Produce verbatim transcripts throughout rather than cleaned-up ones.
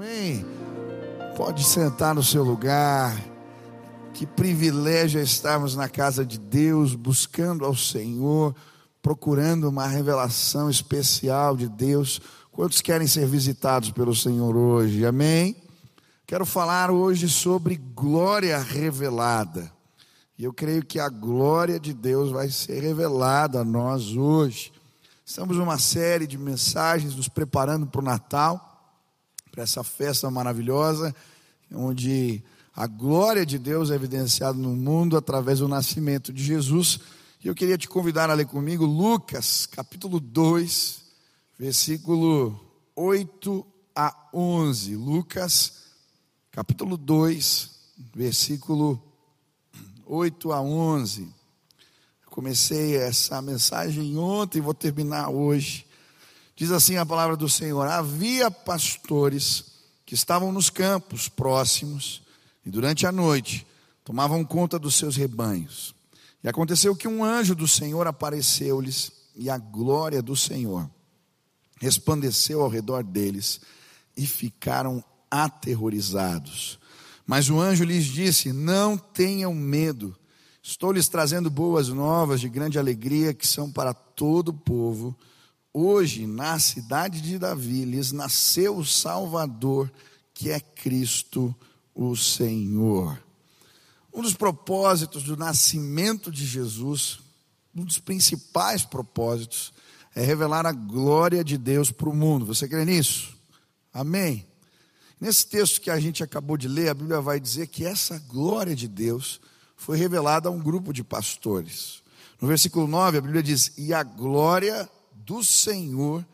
Amém? Pode sentar no seu lugar. Que privilégio é estarmos na casa de Deus, buscando ao Senhor, procurando uma revelação especial de Deus. Quantos querem ser visitados pelo Senhor hoje? Amém? Quero falar hoje sobre glória revelada. E eu creio que a glória de Deus vai ser revelada a nós hoje. Estamos numa série de mensagens nos preparando para o Natal, para essa festa maravilhosa, onde a glória de Deus é evidenciada no mundo através do nascimento de Jesus. E eu queria te convidar a ler comigo Lucas, capítulo dois, versículo oito a onze. Lucas, capítulo dois, versículo oito a onze. Comecei essa mensagem ontem e vou terminar hoje. Diz assim a palavra do Senhor: havia pastores que estavam nos campos próximos e durante a noite tomavam conta dos seus rebanhos. E aconteceu que um anjo do Senhor apareceu-lhes e a glória do Senhor resplandeceu ao redor deles e ficaram aterrorizados. Mas o anjo lhes disse: não tenham medo. Estou lhes trazendo boas novas de grande alegria que são para todo o povo. Hoje, na cidade de Davi, lhes nasceu o Salvador, que é Cristo o Senhor. Um dos propósitos do nascimento de Jesus, um dos principais propósitos, é revelar a glória de Deus para o mundo. Você crê nisso? Amém? Nesse texto que a gente acabou de ler, a Bíblia vai dizer que essa glória de Deus foi revelada a um grupo de pastores. No versículo nove, a Bíblia diz: e a glória do Senhor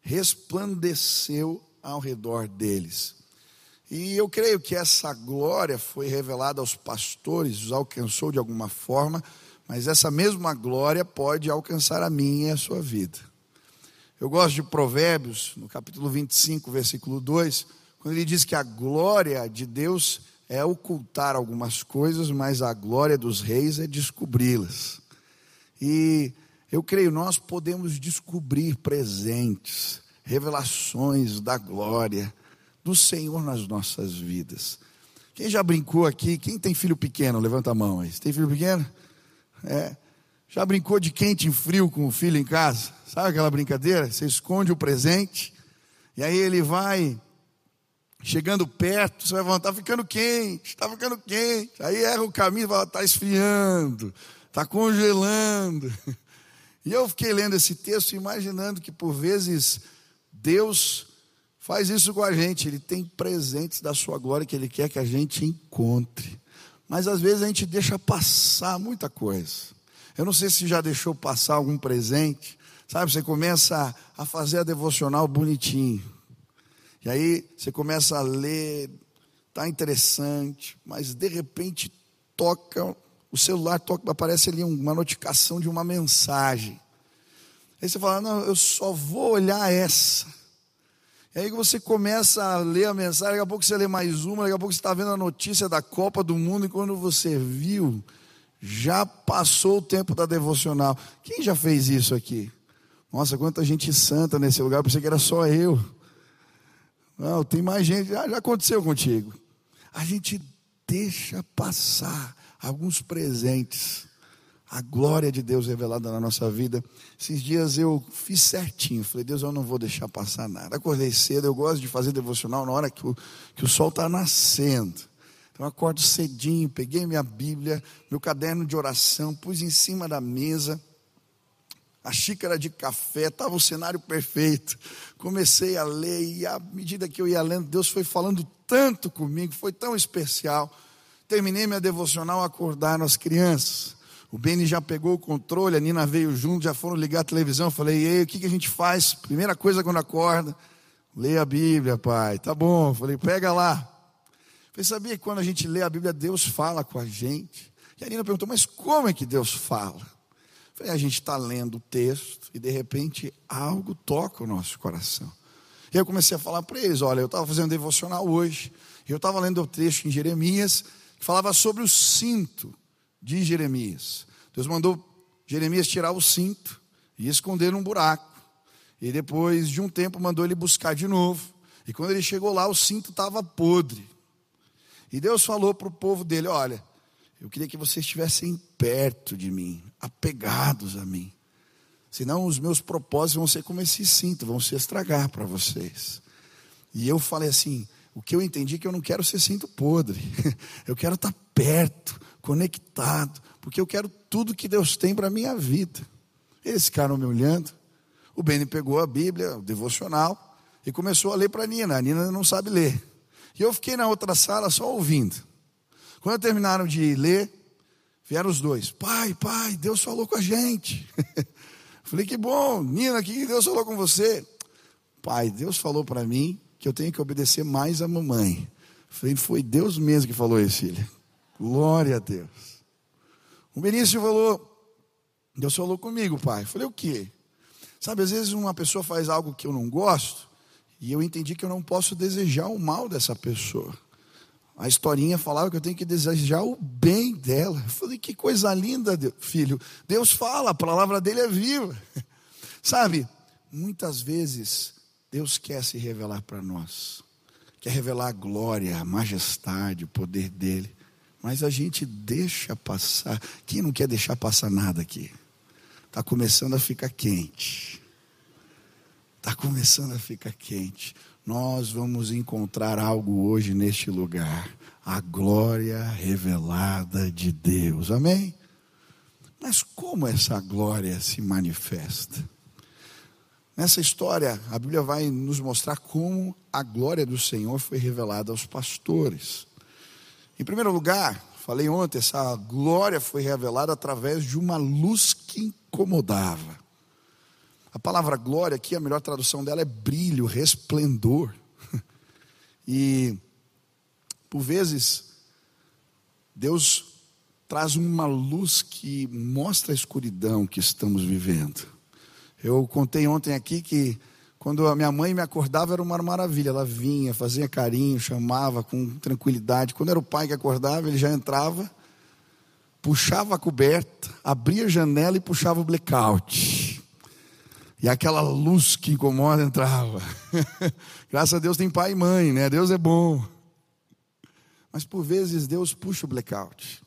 resplandeceu ao redor deles. E eu creio que essa glória foi revelada aos pastores, os alcançou de alguma forma, mas essa mesma glória pode alcançar a minha e a sua vida. Eu gosto de Provérbios, no capítulo vinte e cinco, versículo dois, quando ele diz que a glória de Deus é ocultar algumas coisas, mas a glória dos reis é descobri-las. E eu creio, nós podemos descobrir presentes, revelações da glória do Senhor nas nossas vidas. Quem já brincou aqui? Quem tem filho pequeno? Levanta a mão aí. Você tem filho pequeno? É. Já brincou de quente e frio com o filho em casa? Sabe aquela brincadeira? Você esconde o presente, e aí ele vai chegando perto, você vai falar: está ficando quente, está ficando quente. Aí erra o caminho e fala: está esfriando, está congelando. E eu fiquei lendo esse texto, imaginando que por vezes Deus faz isso com a gente. Ele tem presentes da sua glória que Ele quer que a gente encontre. Mas às vezes a gente deixa passar muita coisa. Eu não sei se já deixou passar algum presente. Sabe, você começa a fazer a devocional bonitinho. E aí você começa a ler, está interessante, mas de repente toca, o celular toca, aparece ali uma notificação de uma mensagem. Aí você fala: não, eu só vou olhar essa. E aí você começa a ler a mensagem, daqui a pouco você lê mais uma, daqui a pouco você está vendo a notícia da Copa do Mundo, e quando você viu, já passou o tempo da devocional. Quem já fez isso aqui? Nossa, quanta gente santa nesse lugar, eu pensei que era só eu. Não, tem mais gente, já, já aconteceu contigo. A gente deixa passar alguns presentes, a glória de Deus revelada na nossa vida. Esses dias eu fiz certinho, falei: Deus, eu não vou deixar passar nada. Acordei cedo, eu gosto de fazer devocional na hora que o, que o sol está nascendo. Então eu acordo cedinho, peguei minha Bíblia, meu caderno de oração, pus em cima da mesa, a xícara de café, estava o cenário perfeito. Comecei a ler, e à medida que eu ia lendo, Deus foi falando tanto comigo, foi tão especial. Terminei minha devocional, acordaram as crianças. O Beni já pegou o controle, a Nina veio junto, já foram ligar a televisão. Eu falei: e aí, o que, que a gente faz? Primeira coisa quando acorda, lê a Bíblia, pai. Tá bom. Eu falei: pega lá. Você sabia que quando a gente lê a Bíblia, Deus fala com a gente? E a Nina perguntou: mas como é que Deus fala? Falei: a gente está lendo o texto e de repente algo toca o nosso coração. E eu comecei a falar para eles: olha, eu estava fazendo devocional hoje, e eu estava lendo o trecho em Jeremias, que falava sobre o cinto de Jeremias. Deus mandou Jeremias tirar o cinto e esconder num buraco. E depois de um tempo mandou ele buscar de novo. E quando ele chegou lá, o cinto estava podre. E Deus falou para o povo dele: olha, eu queria que vocês estivessem perto de mim, apegados a mim. Senão os meus propósitos vão ser como esse cinto, vão se estragar para vocês. E eu falei assim, o que eu entendi é que eu não quero ser cinto podre. Eu quero estar perto, conectado, porque eu quero tudo que Deus tem para a minha vida. Eles ficaram me olhando. O Beni pegou a Bíblia, o devocional, e começou a ler para a Nina. A Nina não sabe ler. E eu fiquei na outra sala só ouvindo. Quando terminaram de ler, vieram os dois. Pai, pai, Deus falou com a gente. Falei, que bom. Nina, o que Deus falou com você? Pai, Deus falou para mim que eu tenho que obedecer mais a mamãe. Falei, foi Deus mesmo que falou isso, filha. Glória a Deus. O Benício falou, Deus falou comigo, pai. Falei, o quê? Sabe, às vezes uma pessoa faz algo que eu não gosto, e eu entendi que eu não posso desejar o mal dessa pessoa. A historinha falava que eu tenho que desejar o bem dela. Eu falei, que coisa linda, filho. Deus fala, a palavra dele é viva. Sabe, muitas vezes Deus quer se revelar para nós. Quer revelar a glória, a majestade, o poder dele. Mas a gente deixa passar. Quem não quer deixar passar nada aqui? Está começando a ficar quente. Está começando a ficar quente. Nós vamos encontrar algo hoje neste lugar. A glória revelada de Deus. Amém? Mas como essa glória se manifesta? Nessa história, a Bíblia vai nos mostrar como a glória do Senhor foi revelada aos pastores. Em primeiro lugar, falei ontem, essa glória foi revelada através de uma luz que incomodava. A palavra glória aqui, a melhor tradução dela é brilho, resplendor. E, por vezes, Deus traz uma luz que mostra a escuridão que estamos vivendo. Eu contei ontem aqui que quando a minha mãe me acordava era uma maravilha. Ela vinha, fazia carinho, chamava com tranquilidade. Quando era o pai que acordava, ele já entrava, puxava a coberta, abria a janela e puxava o blackout. E aquela luz que incomoda entrava. Graças a Deus tem pai e mãe, né? Deus é bom. Mas por vezes Deus puxa o blackout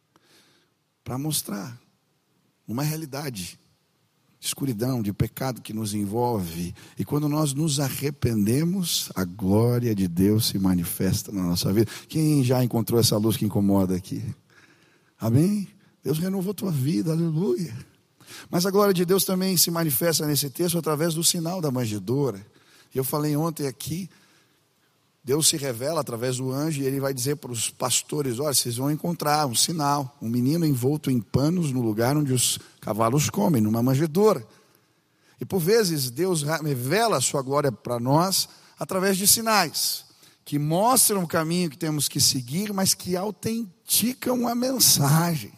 para mostrar uma realidade de escuridão, de pecado que nos envolve. E quando nós nos arrependemos, a glória de Deus se manifesta na nossa vida. Quem já encontrou essa luz que incomoda aqui? Amém? Deus renovou tua vida, aleluia. Mas a glória de Deus também se manifesta nesse texto através do sinal da manjedoura. Eu falei ontem aqui, Deus se revela através do anjo e ele vai dizer para os pastores, olha, vocês vão encontrar um sinal, um menino envolto em panos no lugar onde os cavalos comem, numa manjedoura. E por vezes Deus revela a sua glória para nós através de sinais, que mostram o caminho que temos que seguir, mas que autenticam a mensagem.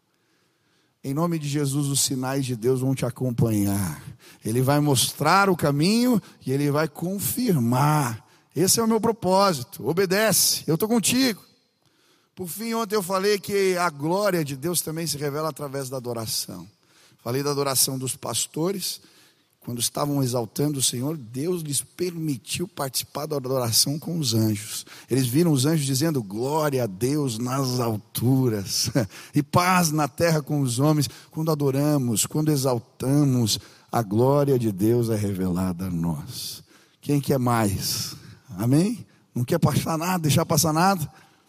Em nome de Jesus, os sinais de Deus vão te acompanhar. Ele vai mostrar o caminho e ele vai confirmar. Esse é o meu propósito. Obedece, eu estou contigo. Por fim, ontem eu falei que a glória de Deus também se revela através da adoração. Falei da adoração dos pastores. Quando estavam exaltando o Senhor, Deus lhes permitiu participar da adoração com os anjos. Eles viram os anjos dizendo, glória a Deus nas alturas, e paz na terra com os homens. Quando adoramos, quando exaltamos, a glória de Deus é revelada a nós. Quem quer mais? Amém? Não quer passar nada, deixar passar nada?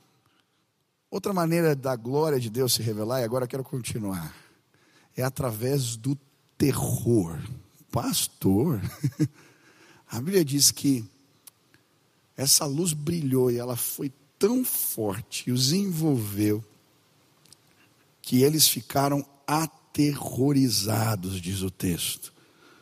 Outra maneira da glória de Deus se revelar, e agora eu quero continuar, é através do terror. Pastor, a Bíblia diz que essa luz brilhou e ela foi tão forte e os envolveu que eles ficaram aterrorizados, diz o texto.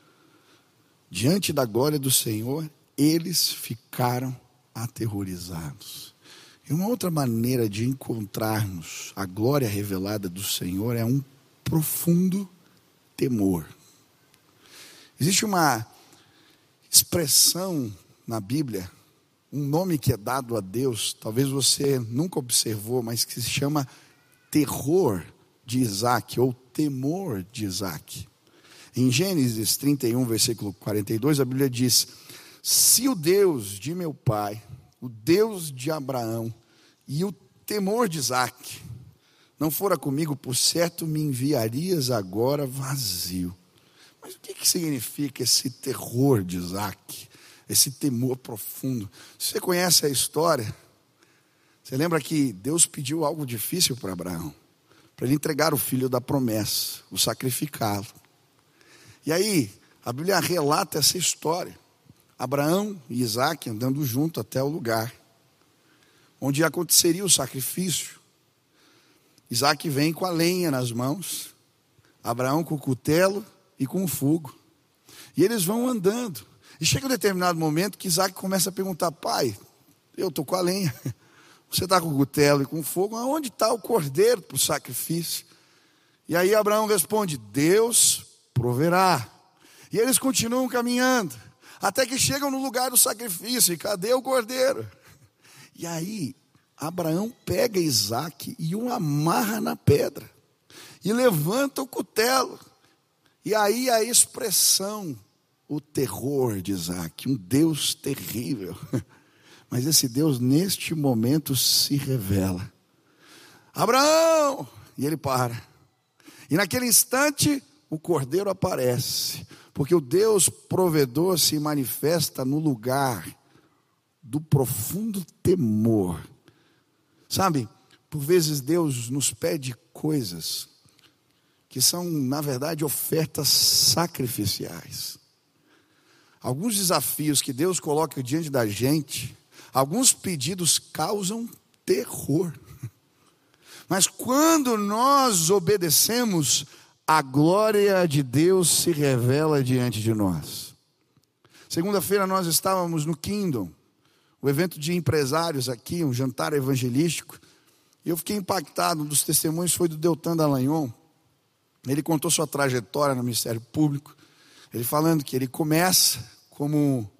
Diante da glória do Senhor, eles ficaram aterrorizados. E uma outra maneira de encontrarmos a glória revelada do Senhor é um profundo temor. Existe uma expressão na Bíblia, um nome que é dado a Deus, talvez você nunca observou, mas que se chama terror de Isaac, ou temor de Isaac. Em Gênesis trinta e um, versículo quarenta e dois, a Bíblia diz, se o Deus de meu pai, o Deus de Abraão e o temor de Isaque não fora comigo, por certo me enviarias agora vazio. Mas o que, que significa esse terror de Isaque? Esse temor profundo? Você conhece a história? Você lembra que Deus pediu algo difícil para Abraão? Para ele entregar o filho da promessa, o sacrificá-lo. E aí, a Bíblia relata essa história. Abraão e Isaque andando junto até o lugar onde aconteceria o sacrifício. Isaque vem com a lenha nas mãos, Abraão com o cutelo e com o fogo. E eles vão andando. E chega um determinado momento que Isaque começa a perguntar: pai, eu estou com a lenha, você está com o cutelo e com o fogo, aonde está o cordeiro para o sacrifício? E aí Abraão responde: Deus proverá. E eles continuam caminhando, até que chegam no lugar do sacrifício. E cadê o cordeiro? E aí Abraão pega Isaque e o amarra na pedra, e levanta o cutelo. E aí a expressão, o terror de Isaque, um Deus terrível. Mas esse Deus neste momento se revela: Abraão! E ele para. E naquele instante o cordeiro aparece, porque o Deus provedor se manifesta no lugar do profundo temor. Sabe, por vezes Deus nos pede coisas que são, na verdade, ofertas sacrificiais. Alguns desafios que Deus coloca diante da gente, alguns pedidos causam terror. Mas quando nós obedecemos, a glória de Deus se revela diante de nós. Segunda-feira nós estávamos no Kingdom, o evento de empresários aqui, um jantar evangelístico. E eu fiquei impactado. Um dos testemunhos foi do Deltan Dallagnol. Ele contou sua trajetória no Ministério Público. Ele falando que ele começa como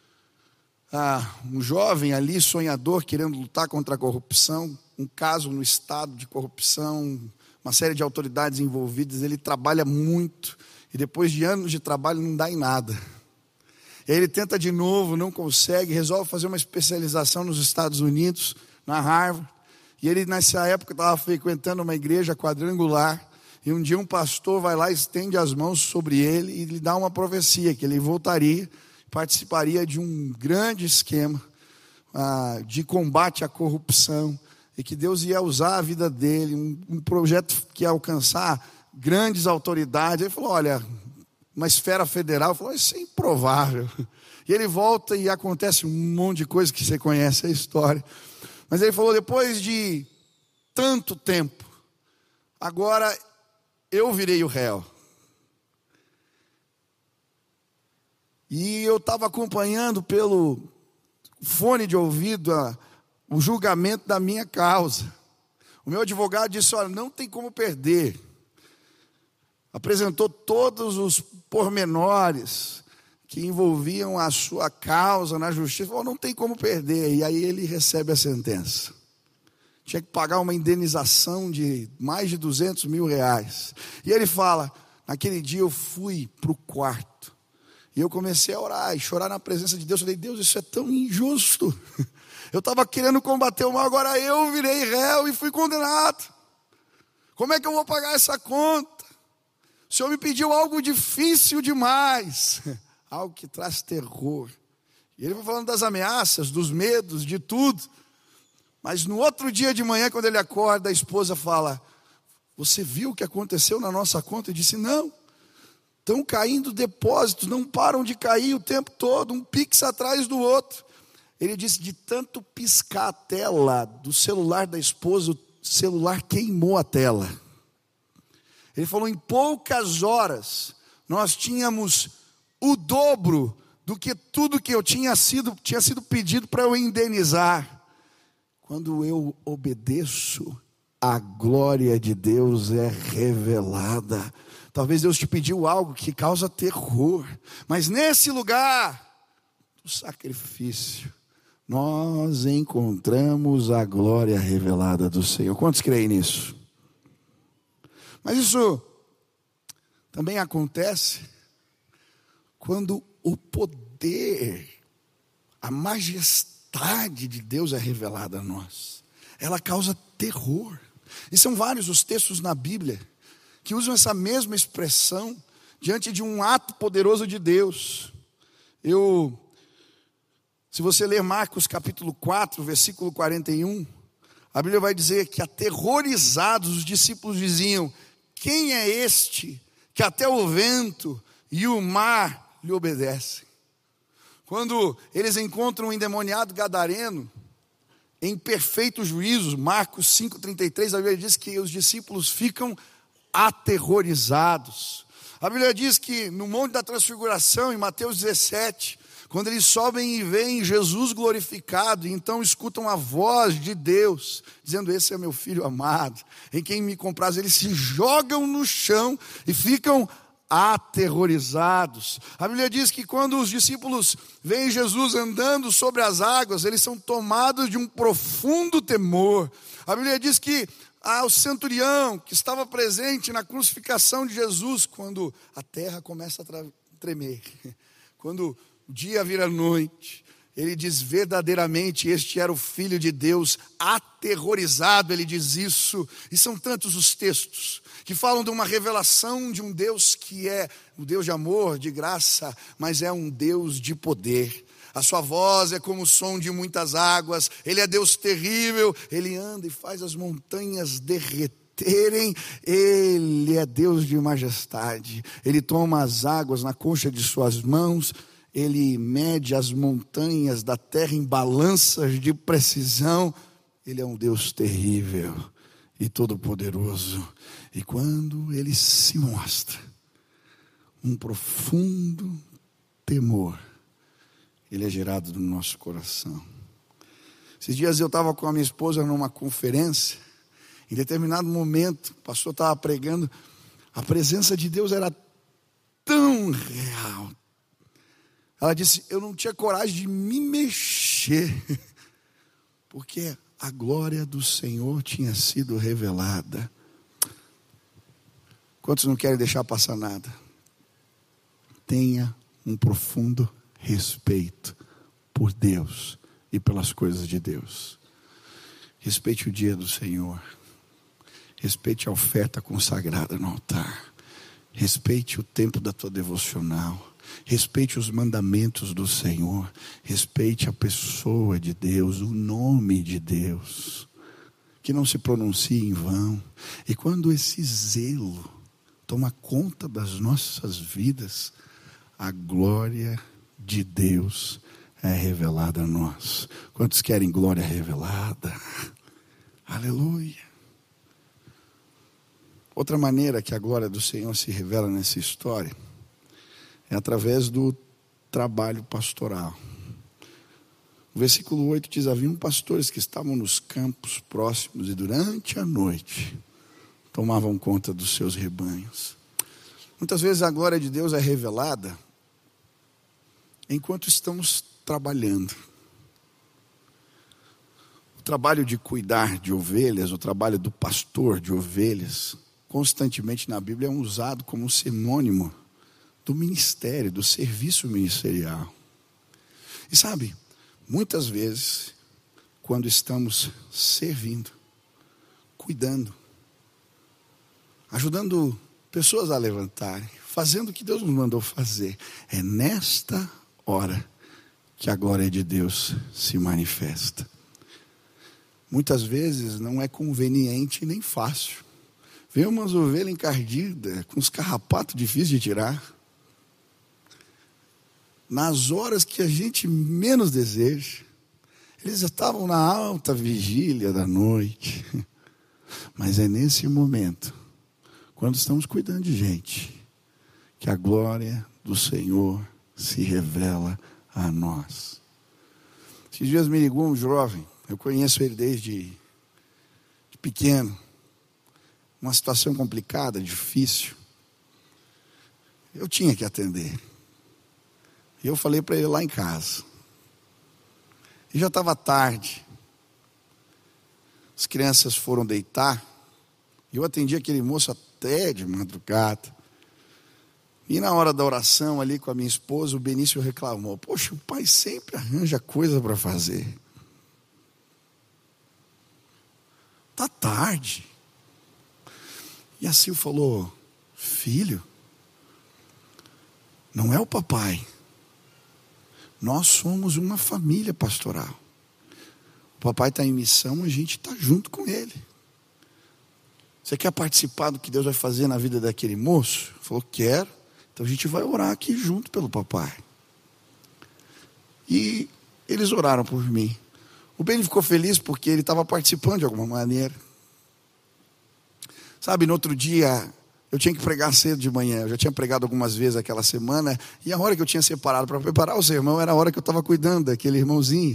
ah, um jovem ali, sonhador, querendo lutar contra a corrupção. Um caso no estado de corrupção, uma série de autoridades envolvidas. Ele trabalha muito e depois de anos de trabalho não dá em nada. E aí ele tenta de novo, não consegue, resolve fazer uma especialização nos Estados Unidos, na Harvard. E ele nessa época estava frequentando uma igreja quadrangular. E um dia um pastor vai lá, estende as mãos sobre ele e lhe dá uma profecia, que ele voltaria, participaria de um grande esquema ah, de combate à corrupção. E que Deus ia usar a vida dele, um, um projeto que ia alcançar grandes autoridades. Ele falou: olha, uma esfera federal. Falou: isso é improvável. E ele volta e acontece um monte de coisa que você conhece a história. Mas ele falou: depois de tanto tempo, agora eu virei o réu. E eu estava acompanhando pelo fone de ouvido a, o julgamento da minha causa. O meu advogado disse: olha, não tem como perder. Apresentou todos os pormenores que envolviam a sua causa na justiça. Falou: não tem como perder. E aí ele recebe a sentença. Tinha que pagar uma indenização de mais de duzentos mil reais. E ele fala: naquele dia eu fui para o quarto. E eu comecei a orar e chorar na presença de Deus. Eu falei: Deus, isso é tão injusto. Eu estava querendo combater o mal, agora eu virei réu e fui condenado. Como é que eu vou pagar essa conta? O Senhor me pediu algo difícil demais. Algo que traz terror. E ele foi falando das ameaças, dos medos, de tudo. Mas no outro dia de manhã, quando ele acorda, a esposa fala: você viu o que aconteceu na nossa conta? Eu disse: não. Estão caindo depósitos, não param de cair o tempo todo, um pix atrás do outro. Ele disse: de tanto piscar a tela do celular da esposa, o celular queimou a tela. Ele falou: em poucas horas, nós tínhamos o dobro do que tudo que eu tinha sido, tinha sido pedido para eu indenizar. Quando eu obedeço, a glória de Deus é revelada. Talvez Deus te pediu algo que causa terror, mas nesse lugar do sacrifício, nós encontramos a glória revelada do Senhor. Quantos creem nisso? Mas isso também acontece quando o poder a majestade de Deus é revelada a nós. Ela causa terror. E são vários os textos na Bíblia que usam essa mesma expressão diante de um ato poderoso de Deus. Eu, se você ler Marcos capítulo quatro, versículo quarenta e um, a Bíblia vai dizer que aterrorizados os discípulos diziam: quem é este que até o vento e o mar lhe obedecem? Quando eles encontram um endemoniado gadareno em perfeito juízo, Marcos cinco, trinta e três, a Bíblia diz que os discípulos ficam aterrorizados. A Bíblia diz que no Monte da Transfiguração, em Mateus dezessete, quando eles sobem e veem Jesus glorificado, então escutam a voz de Deus, dizendo: esse é meu filho amado, em quem me compraz. Eles se jogam no chão e ficam aterrorizados. A Bíblia diz que quando os discípulos veem Jesus andando sobre as águas, eles são tomados de um profundo temor. A Bíblia diz que ah, o centurião que estava presente na crucificação de Jesus, quando a terra começa a tremer, quando o dia vira noite, ele diz: verdadeiramente este era o Filho de Deus. Aterrorizado ele diz isso. E são tantos os textos que falam de uma revelação de um Deus que é um Deus de amor, de graça, mas é um Deus de poder. A sua voz é como o som de muitas águas. Ele é Deus terrível. Ele anda e faz as montanhas derreterem. Ele é Deus de majestade. Ele toma as águas na concha de suas mãos. Ele mede as montanhas da terra em balanças de precisão. Ele é um Deus terrível e todo-poderoso. E quando ele se mostra, um profundo temor, ele é gerado no nosso coração. Esses dias eu estava com a minha esposa numa conferência. Em determinado momento, o pastor estava pregando. A presença de Deus era tão real. Ela disse: eu não tinha coragem de me mexer, porque a glória do Senhor tinha sido revelada. Quantos não querem deixar passar nada? Tenha um profundo respeito por Deus e pelas coisas de Deus. Respeite o dia do Senhor. Respeite a oferta consagrada no altar. Respeite o tempo da tua devocional. Respeite os mandamentos do Senhor. Respeite a pessoa de Deus, o nome de Deus, que não se pronuncie em vão. E quando esse zelo toma conta das nossas vidas, a glória de Deus é revelada a nós. Quantos querem glória revelada? Aleluia. Outra maneira que a glória do Senhor se revela nessa história é através do trabalho pastoral. O versículo oito diz: haviam pastores que estavam nos campos próximos e durante a noite tomavam conta dos seus rebanhos. Muitas vezes a glória de Deus é revelada enquanto estamos trabalhando. O trabalho de cuidar de ovelhas, o trabalho do pastor de ovelhas, constantemente na Bíblia é usado como sinônimo do ministério, do serviço ministerial. E sabe, muitas vezes, quando estamos servindo, cuidando, ajudando pessoas a levantarem, fazendo o que Deus nos mandou fazer, é nesta hora que a glória de Deus se manifesta. Muitas vezes não é conveniente nem fácil. Vem umas ovelhas encardidas, com os carrapatos difíceis de tirar. Nas horas que a gente menos deseja. Eles estavam na alta vigília da noite. Mas é nesse momento, quando estamos cuidando de gente, que a glória do Senhor se revela a nós. Esses dias me ligou um jovem, eu conheço ele desde de pequeno. Uma situação complicada, difícil. Eu tinha que atender. E eu falei para ele lá em casa. E já estava tarde. As crianças foram deitar. E eu atendi aquele moço até de madrugada. E na hora da oração ali com a minha esposa, o Benício reclamou: poxa, o pai sempre arranja coisa para fazer. Tá tarde. E a Sil falou: filho, não é o papai. Nós somos uma família pastoral. O papai está em missão, a gente está junto com ele. Você quer participar do que Deus vai fazer na vida daquele moço? Ele falou: quero. Então a gente vai orar aqui junto pelo papai. E eles oraram por mim. O Beni ficou feliz porque ele estava participando de alguma maneira. Sabe, no outro dia, eu tinha que pregar cedo de manhã. Eu já tinha pregado algumas vezes aquela semana. E a hora que eu tinha separado para preparar o sermão era a hora que eu estava cuidando daquele irmãozinho.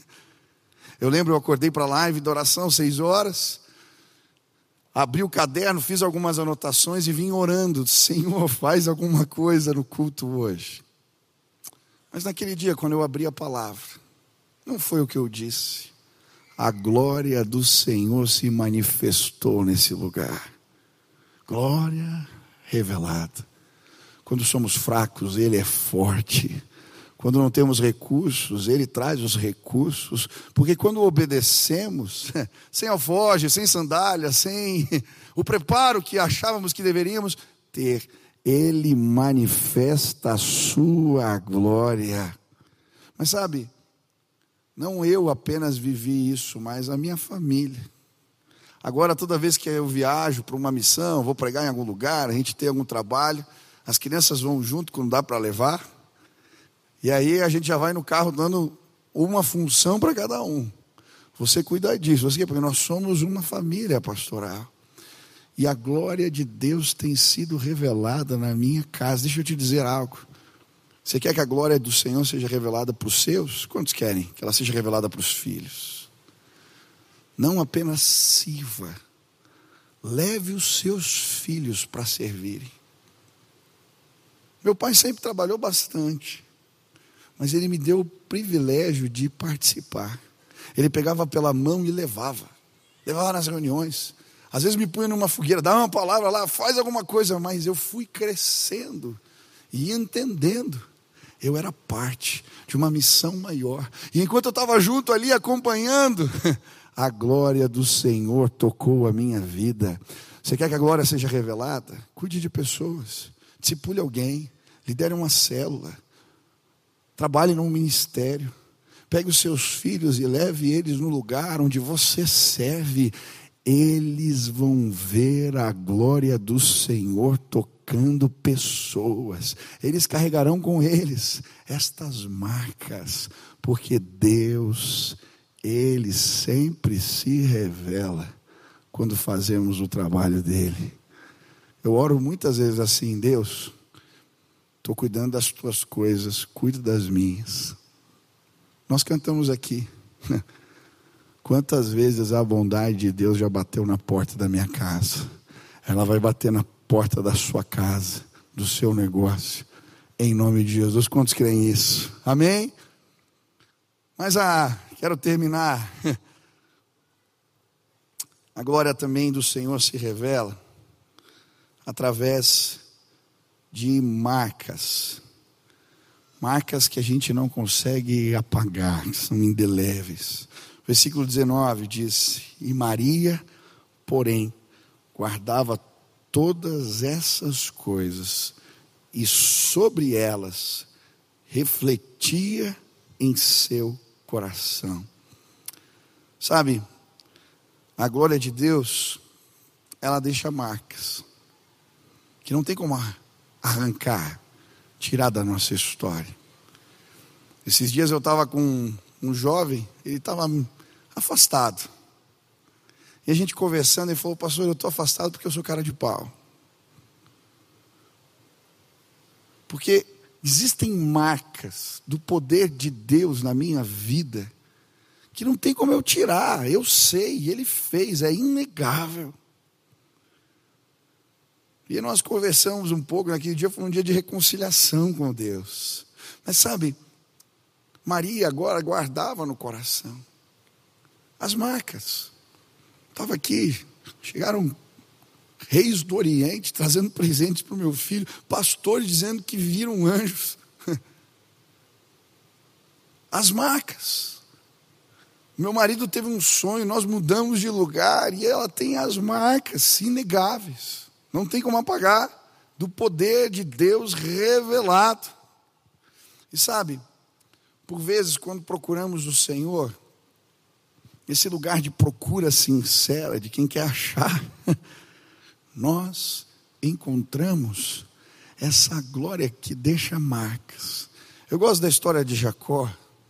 Eu lembro, eu acordei para a live da oração, seis horas. Abri o caderno, fiz algumas anotações e vim orando: Senhor, faz alguma coisa no culto hoje. Mas naquele dia, quando eu abri a palavra, não foi o que eu disse. A glória do Senhor se manifestou nesse lugar. Glória revelada. Quando somos fracos, Ele é forte. Quando não temos recursos, Ele traz os recursos. Porque quando obedecemos, sem alforje, sem sandália, sem o preparo que achávamos que deveríamos ter, Ele manifesta a sua glória. Mas sabe, não eu apenas vivi isso, mas a minha família. Agora, toda vez que eu viajo para uma missão, vou pregar em algum lugar, a gente tem algum trabalho, as crianças vão junto quando dá para levar. E aí a gente já vai no carro dando uma função para cada um. Você cuida disso, você, porque nós somos uma família pastoral. E a glória de Deus tem sido revelada na minha casa. Deixa eu te dizer algo. Você quer que a glória do Senhor seja revelada para os seus? Quantos querem que ela seja revelada para os filhos? Não apenas sirva. Leve os seus filhos para servirem. Meu pai sempre trabalhou bastante, mas ele me deu o privilégio de participar. Ele pegava pela mão e levava. Levava nas reuniões. Às vezes me punha numa fogueira, dava uma palavra lá, faz alguma coisa. Mas eu fui crescendo e entendendo. Eu era parte de uma missão maior. E enquanto eu estava junto ali acompanhando, a glória do Senhor tocou a minha vida. Você quer que a glória seja revelada? Cuide de pessoas. Discipule alguém. Lidere uma célula. Trabalhe num ministério. Pegue os seus filhos e leve eles no lugar onde você serve. Eles vão ver a glória do Senhor tocando pessoas. Eles carregarão com eles estas marcas, porque Deus, Ele sempre se revela quando fazemos o trabalho dEle. Eu oro muitas vezes assim: Deus, estou cuidando das tuas coisas, cuida das minhas. Nós cantamos aqui. Quantas vezes a bondade de Deus já bateu na porta da minha casa? Ela vai bater na porta da sua casa, do seu negócio, em nome de Jesus. Quantos creem isso? Amém? Mas ah, quero terminar. A glória também do Senhor se revela através de marcas. Marcas que a gente não consegue apagar, que são indeléveis. Versículo dezenove diz: e Maria, porém, guardava todas essas coisas, e sobre elas refletia em seu coração. Sabe, a glória de Deus, ela deixa marcas, que não tem como arrancar, tirar da nossa história. Esses dias eu estava com um jovem, ele estava afastado. E a gente conversando, ele falou: pastor, eu estou afastado porque eu sou cara de pau. Porque existem marcas do poder de Deus na minha vida que não tem como eu tirar. Eu sei, Ele fez, é inegável. E nós conversamos um pouco, naquele dia foi um dia de reconciliação com Deus. Mas sabe, Maria agora guardava no coração as marcas. Estava aqui, chegaram reis do Oriente trazendo presentes para o meu filho, pastores dizendo que viram anjos. As marcas. Meu marido teve um sonho, nós mudamos de lugar e ela tem as marcas inegáveis, não tem como apagar, do poder de Deus revelado. E sabe, por vezes quando procuramos o Senhor, esse lugar de procura sincera, de quem quer achar, nós encontramos essa glória que deixa marcas. Eu gosto da história de Jacó.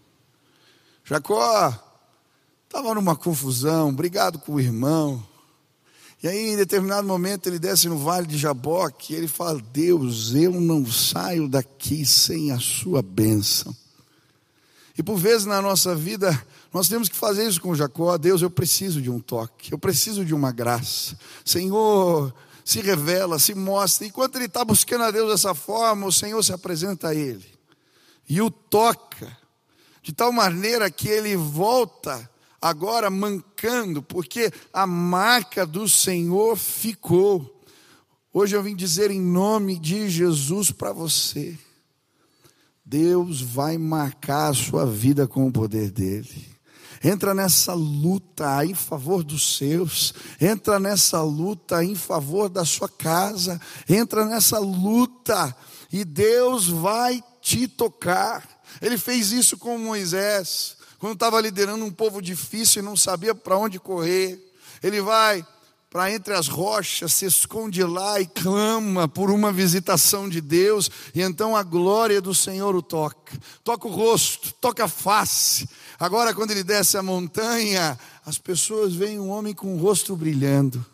Jacó estava numa confusão, brigado com o irmão. E aí, em determinado momento, ele desce no vale de Jaboque e ele fala: Deus, eu não saio daqui sem a sua bênção. E por vezes na nossa vida, nós temos que fazer isso com Jacó. Deus, eu preciso de um toque, eu preciso de uma graça. Senhor, se revela, se mostra. Enquanto ele está buscando a Deus dessa forma, o Senhor se apresenta a ele e o toca, de tal maneira que ele volta agora mancando, porque a marca do Senhor ficou. Hoje eu vim dizer em nome de Jesus para você: Deus vai marcar a sua vida com o poder dele. Entra nessa luta em favor dos seus, entra nessa luta em favor da sua casa, entra nessa luta e Deus vai te tocar. Ele fez isso com Moisés, quando estava liderando um povo difícil e não sabia para onde correr. Ele vai para entre as rochas, se esconde lá e clama por uma visitação de Deus, e então a glória do Senhor o toca, toca o rosto, toca a face. Agora quando ele desce a montanha, as pessoas veem um homem com o rosto brilhando.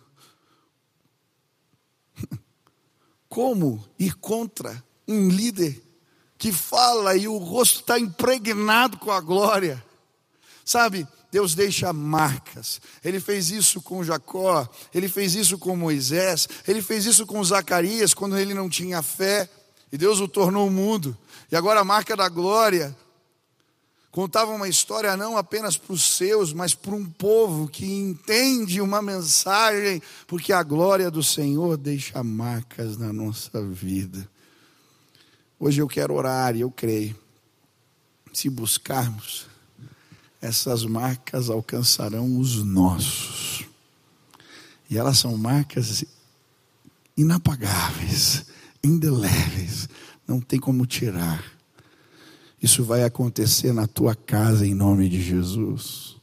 Como ir contra um líder que fala e o rosto está impregnado com a glória? Sabe, Deus deixa marcas. Ele fez isso com Jacó, ele fez isso com Moisés, ele fez isso com Zacarias quando ele não tinha fé e Deus o tornou mudo. E agora a marca da glória contava uma história não apenas para os seus, mas para um povo que entende uma mensagem, porque a glória do Senhor deixa marcas na nossa vida. Hoje eu quero orar e eu creio, se buscarmos, essas marcas alcançarão os nossos. E elas são marcas inapagáveis, indeléveis, não tem como tirar. Isso vai acontecer na tua casa em nome de Jesus.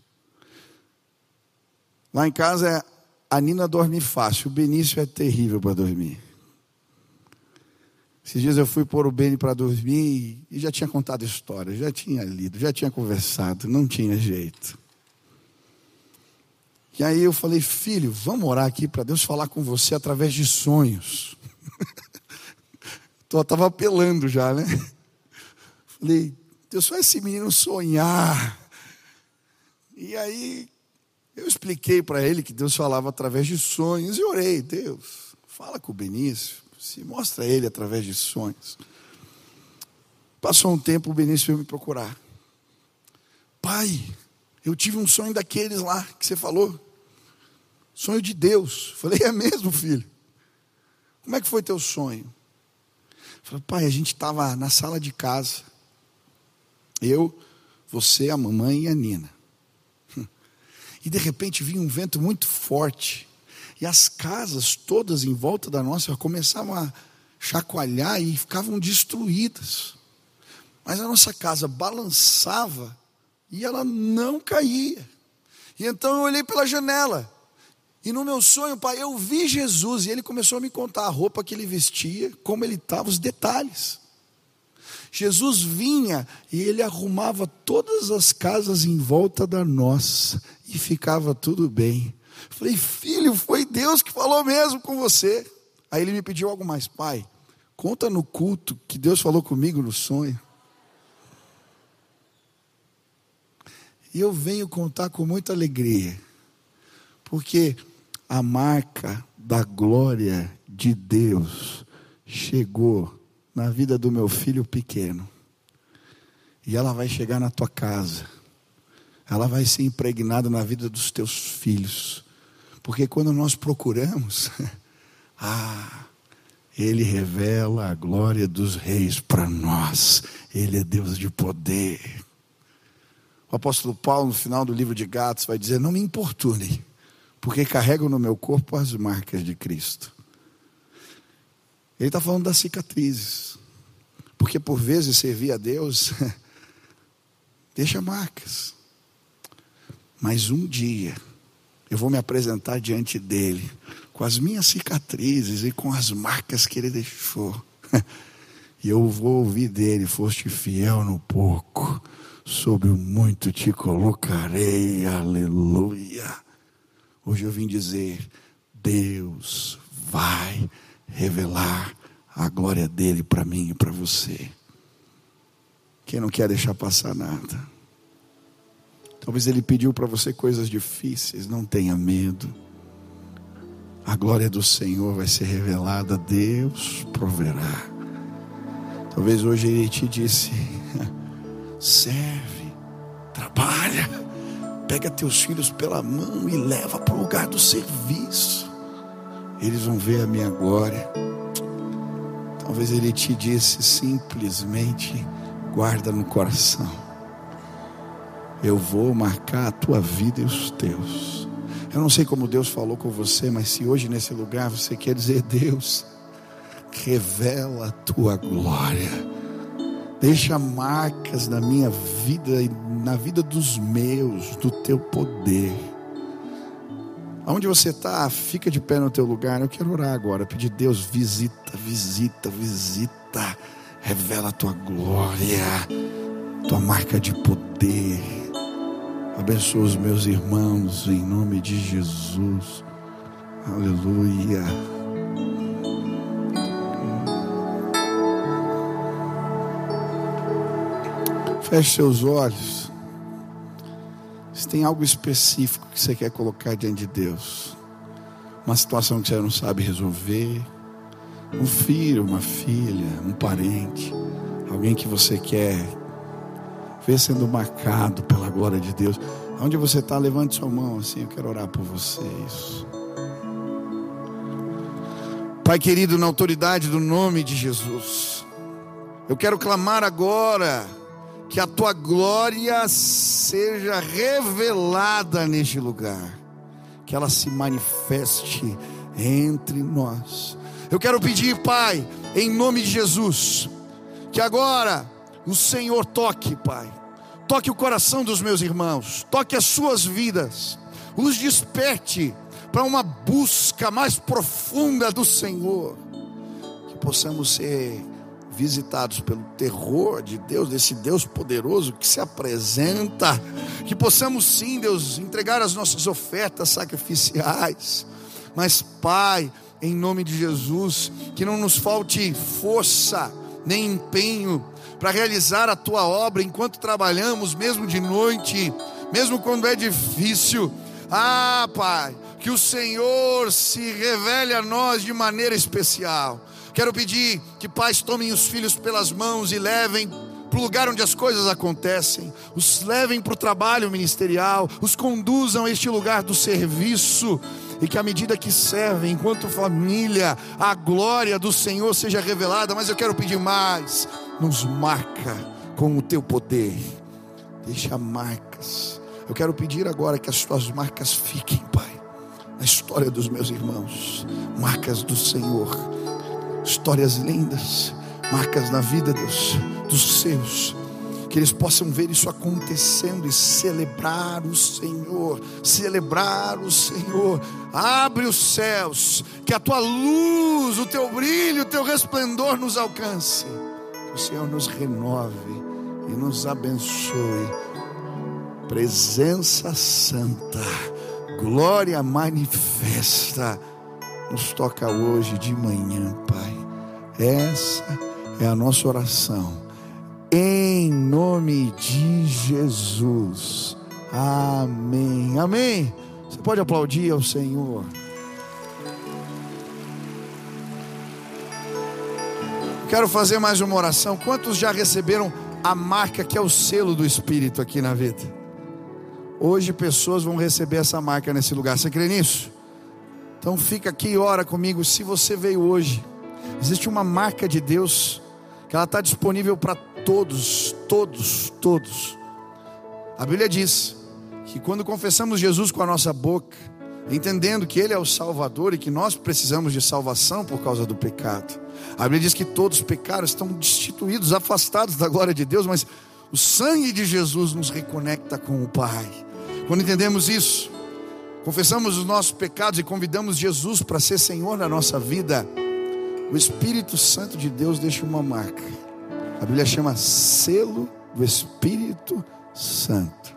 Lá em casa a Nina dorme fácil, o Benício é terrível para dormir. Esses dias eu fui pôr o Beni para dormir e já tinha contado história, já tinha lido, já tinha conversado, não tinha jeito. E aí eu falei: filho, vamos orar aqui para Deus falar com você através de sonhos. Estava apelando já, né? Falei: Deus, só esse menino sonhar. E aí eu expliquei para ele que Deus falava através de sonhos e orei: Deus, fala com o Benício, se mostra a ele através de sonhos. Passou um tempo, o Benício veio me procurar. Pai, eu tive um sonho daqueles lá que você falou. Sonho de Deus. Falei: é mesmo, filho? Como é que foi teu sonho? Falei: pai, a gente estava na sala de casa. Eu, você, a mamãe e a Nina. E de repente vinha um vento muito forte. E as casas todas em volta da nossa começavam a chacoalhar e ficavam destruídas. Mas a nossa casa balançava e ela não caía. E então eu olhei pela janela. E no meu sonho, pai, eu vi Jesus. E ele começou a me contar a roupa que ele vestia, como ele estava, os detalhes. Jesus vinha e ele arrumava todas as casas em volta da nossa. E ficava tudo bem. Falei: filho, foi Deus que falou mesmo com você. Aí ele me pediu algo mais: pai, conta no culto que Deus falou comigo no sonho. E eu venho contar com muita alegria, porque a marca da glória de Deus chegou na vida do meu filho pequeno. E ela vai chegar na tua casa. Ela vai ser impregnada na vida dos teus filhos. Porque quando nós procuramos, Ah, Ele revela a glória dos reis para nós. Ele é Deus de poder. O apóstolo Paulo, no final do livro de Gálatas, vai dizer: não me importunem, porque carrego no meu corpo as marcas de Cristo. Ele está falando das cicatrizes, porque por vezes servir a Deus deixa marcas. Mas um dia eu vou me apresentar diante dele com as minhas cicatrizes e com as marcas que ele deixou. E eu vou ouvir dele: foste fiel no pouco, sobre o muito te colocarei. Aleluia. Hoje eu vim dizer: Deus vai revelar a glória dele para mim e para você. Quem não quer deixar passar nada? Talvez ele pediu para você coisas difíceis. Não tenha medo. A glória do Senhor vai ser revelada. Deus proverá. Talvez hoje ele te disse: serve, trabalha, pega teus filhos pela mão e leva para o lugar do serviço. Eles vão ver a minha glória. Talvez ele te disse simplesmente: guarda no coração. Eu vou marcar a tua vida e os teus. Eu não sei como Deus falou com você, mas se hoje nesse lugar você quer dizer: Deus, revela a tua glória, deixa marcas na minha vida e na vida dos meus, do teu poder. Aonde você está, fica de pé no teu lugar. Eu quero orar agora, pedir: Deus, visita, visita, visita, revela a tua glória, tua marca de poder. Abençoa os meus irmãos em nome de Jesus. Aleluia. Feche seus olhos. Se tem algo específico que você quer colocar diante de Deus, uma situação que você não sabe resolver, um filho, uma filha, um parente, alguém que você quer ver sendo marcado pela glória de Deus. Onde você está, levante sua mão assim, eu quero orar por vocês. Pai querido, na autoridade do nome de Jesus, eu quero clamar agora que a tua glória seja revelada neste lugar, que ela se manifeste entre nós. Eu quero pedir, Pai, em nome de Jesus, que agora o Senhor toque, Pai, toque o coração dos meus irmãos, toque as suas vidas, os desperte para uma busca mais profunda do Senhor, que possamos ser visitados pelo terror de Deus, desse Deus poderoso que se apresenta, que possamos sim, Deus, entregar as nossas ofertas sacrificiais, mas Pai, em nome de Jesus, que não nos falte força, nem empenho, para realizar a tua obra enquanto trabalhamos, mesmo de noite, mesmo quando é difícil. Ah, Pai, que o Senhor se revele a nós de maneira especial. Quero pedir que pais tomem os filhos pelas mãos e levem para o lugar onde as coisas acontecem, os levem para o trabalho ministerial, os conduzam a este lugar do serviço, e que à medida que servem, enquanto família, a glória do Senhor seja revelada. Mas eu quero pedir mais: nos marca com o teu poder, deixa marcas. Eu quero pedir agora que as tuas marcas fiquem, Pai, na história dos meus irmãos, marcas do Senhor, histórias lindas, marcas na vida, Deus, dos seus, que eles possam ver isso acontecendo e celebrar o Senhor, celebrar o Senhor. Abre os céus, que a tua luz, o teu brilho, o teu resplendor nos alcance, que o Senhor nos renove e nos abençoe. Presença santa, glória manifesta, nos toca hoje de manhã, Pai. Essa é a nossa oração, em nome de Jesus. Amém, amém. Você pode aplaudir ao Senhor. Quero fazer mais uma oração. Quantos já receberam a marca que é o selo do Espírito aqui na vida? Hoje pessoas vão receber essa marca nesse lugar. Você crê nisso? Então Então fica aqui e ora comigo. Se você veio hoje, existe uma marca de Deus que ela está disponível para todos, todos, todos. A Bíblia diz que quando confessamos Jesus com a nossa boca, entendendo que Ele é o Salvador e que nós precisamos de salvação por causa do pecado, a Bíblia diz que todos os pecados estão destituídos, afastados da glória de Deus, mas o sangue de Jesus nos reconecta com o Pai. Quando entendemos isso, confessamos os nossos pecados e convidamos Jesus para ser Senhor na nossa vida, o Espírito Santo de Deus deixa uma marca. A Bíblia chama selo do Espírito Santo.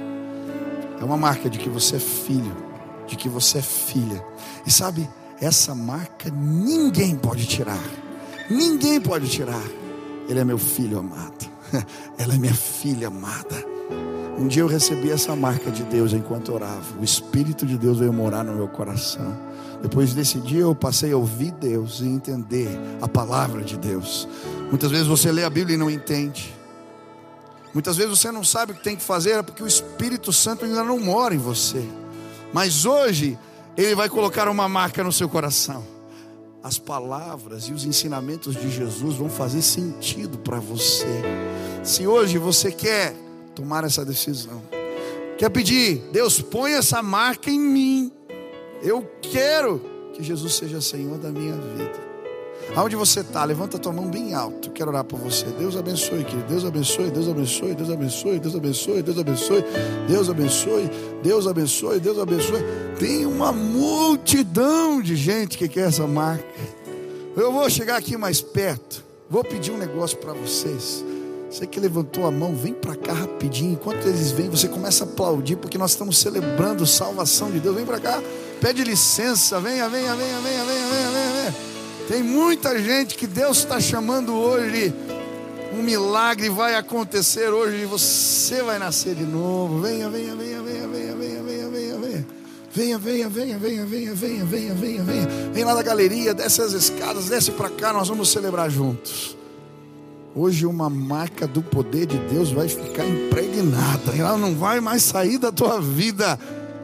É uma marca de que você é filho, de que você é filha. E sabe, essa marca ninguém pode tirar. Ninguém pode tirar. Ele é meu filho amado. Ela é minha filha amada. Um dia eu recebi essa marca de Deus enquanto orava. O Espírito de Deus veio morar no meu coração. Depois desse dia eu passei a ouvir Deus e entender a palavra de Deus. Muitas vezes você lê a Bíblia e não entende. Muitas vezes você não sabe o que tem que fazer porque o Espírito Santo ainda não mora em você. Mas hoje Ele vai colocar uma marca no seu coração. As palavras e os ensinamentos de Jesus vão fazer sentido para você. Se hoje você quer tomar essa decisão, quer pedir, Deus, põe essa marca em mim. Eu quero que Jesus seja Senhor da minha vida. Aonde você está, levanta a tua mão bem alto. Eu quero orar por você. Deus abençoe, querido. Deus abençoe, Deus abençoe, Deus abençoe, Deus abençoe, Deus abençoe, Deus abençoe, Deus abençoe, Deus abençoe. Tem uma multidão de gente que quer essa marca. Eu vou chegar aqui mais perto. Vou pedir um negócio para vocês. Você que levantou a mão, vem para cá rapidinho. Enquanto eles vêm, você começa a aplaudir, porque nós estamos celebrando a salvação de Deus. Vem para cá, pede licença. Venha, venha, venha, venha, venha, venha, venha. Tem muita gente que Deus está chamando hoje. Um milagre vai acontecer hoje. Você vai nascer de novo. Venha, venha, venha, venha, venha, venha, venha, venha, venha. Venha, venha, venha, venha, venha, venha, venha, venha, venha. Vem lá da galeria, desce as escadas, desce para cá, nós vamos celebrar juntos. Hoje uma marca do poder de Deus vai ficar impregnada. Ela não vai mais sair da tua vida.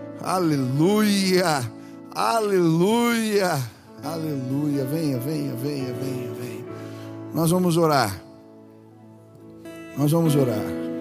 Aleluia, aleluia, aleluia. Venha, venha, venha, venha, venha. Nós vamos orar. Nós vamos orar.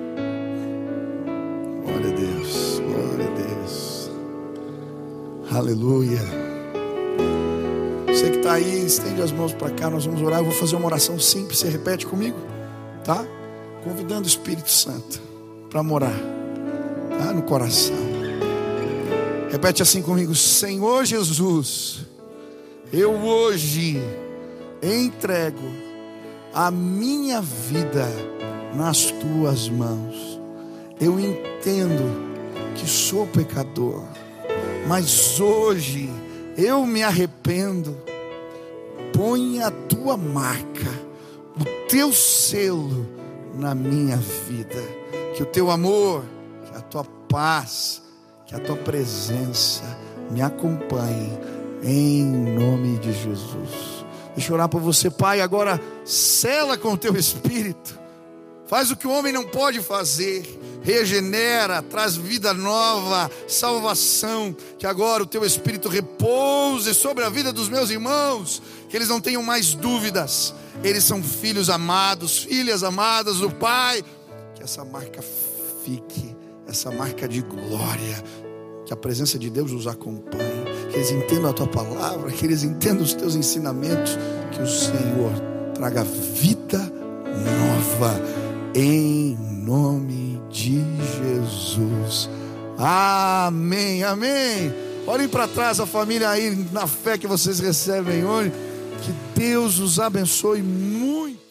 Glória a Deus, glória a Deus. Aleluia. Você que está aí, estende as mãos para cá, nós vamos orar. Eu vou fazer uma oração simples, você repete comigo, tá? Convidando o Espírito Santo para morar, tá? No coração. Repete assim comigo: Senhor Jesus, eu hoje entrego a minha vida nas tuas mãos. Eu entendo que sou pecador, mas hoje eu me arrependo. Põe a tua marca, o teu selo na minha vida. Que o teu amor, que a tua paz, que a tua presença me acompanhe, em nome de Jesus. Deixa eu orar por você, Pai. Agora sela com o teu Espírito. Faz o que o homem não pode fazer. Regenera, traz vida nova, salvação. Que agora o teu Espírito repouse sobre a vida dos meus irmãos. Que eles não tenham mais dúvidas. Eles são filhos amados, filhas amadas do Pai. Que essa marca fique, essa marca de glória. Que a presença de Deus os acompanhe. Que eles entendam a tua palavra. Que eles entendam os teus ensinamentos. Que o Senhor traga vida nova, em nome de Jesus. Amém, amém. Olhem para trás, a família aí, na fé que vocês recebem hoje. Que Deus os abençoe muito.